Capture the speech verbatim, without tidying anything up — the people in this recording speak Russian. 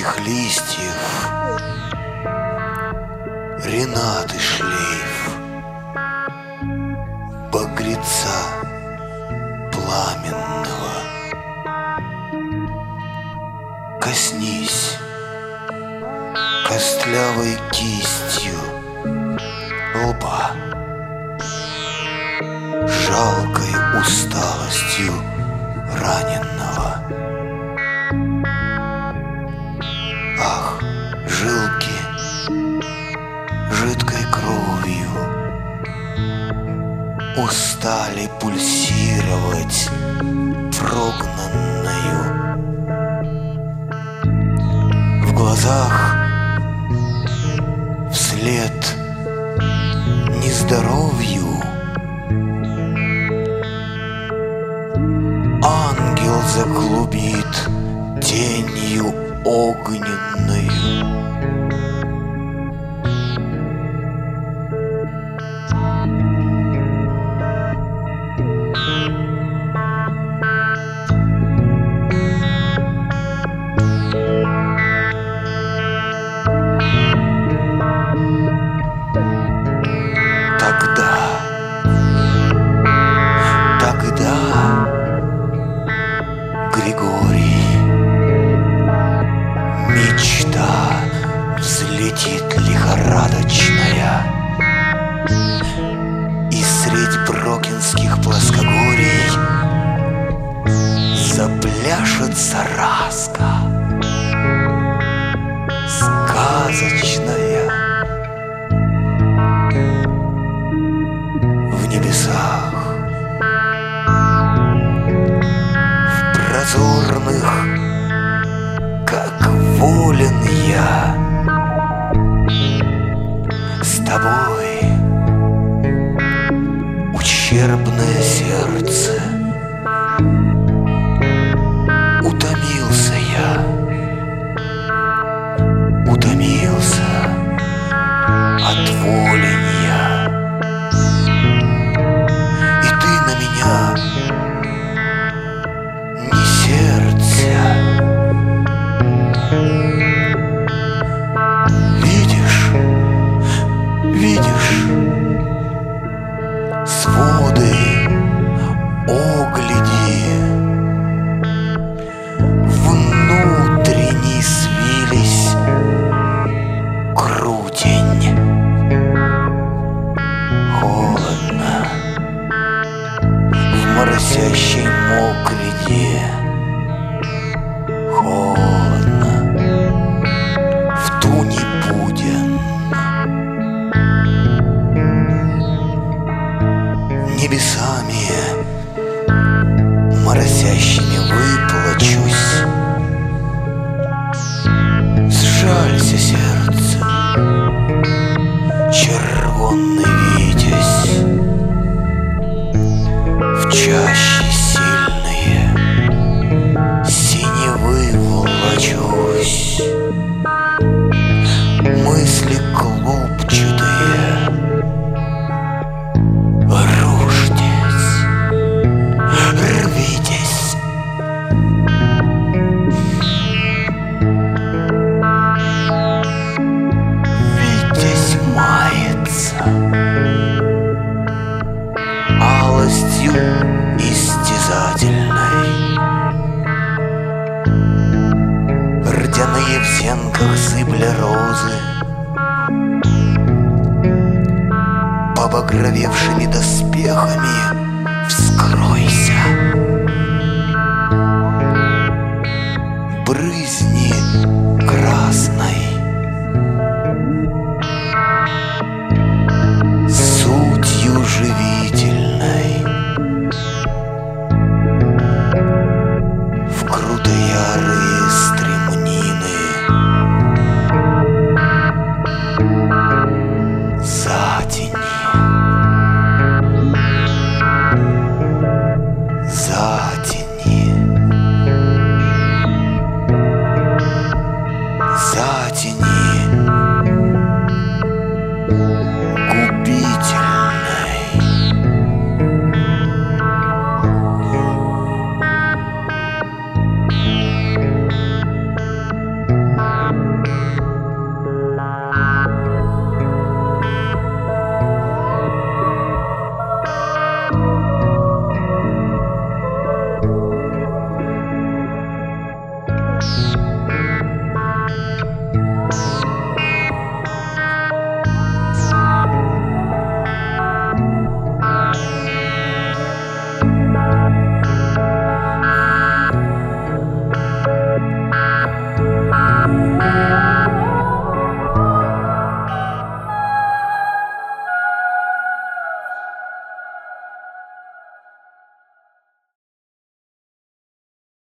сухих листьев, Ренаты шлейф, багреца пламенного. Коснись костлявой кистью лба, жалкой усталостью раненного. Ах, жилки жидкой кровью устали пульсировать прогнанною. В глазах вслед нездоровью ангел заклубит тенью огненною. Григорий, мечта взлетит лихорадочная, и средь брокинских плоскогорий запляшет сараска сказочная. В небесах прозорных, как волен я с тобой, ущербное сердце. Утомился я, утомился от воленья, и ты на меня не сердце. Видишь, видишь, своды огляди внутренне свились крутень. Холодно в моросящей мокреде, холодно в туне буден. Небесами моросящими выплачусь. Сжалься, сердце, червонный витязь, в чаще сильные синевы волочусь. Мысли клубчатые, рушьтесь, рвитесь. Витязь мается алостью истязательной. Рдяные в зенках сыпля розы, побагровевшими доспехами вскройся. Брызни красной, сутью живительной, в крутоярые стремнины. Затени, затени, затени.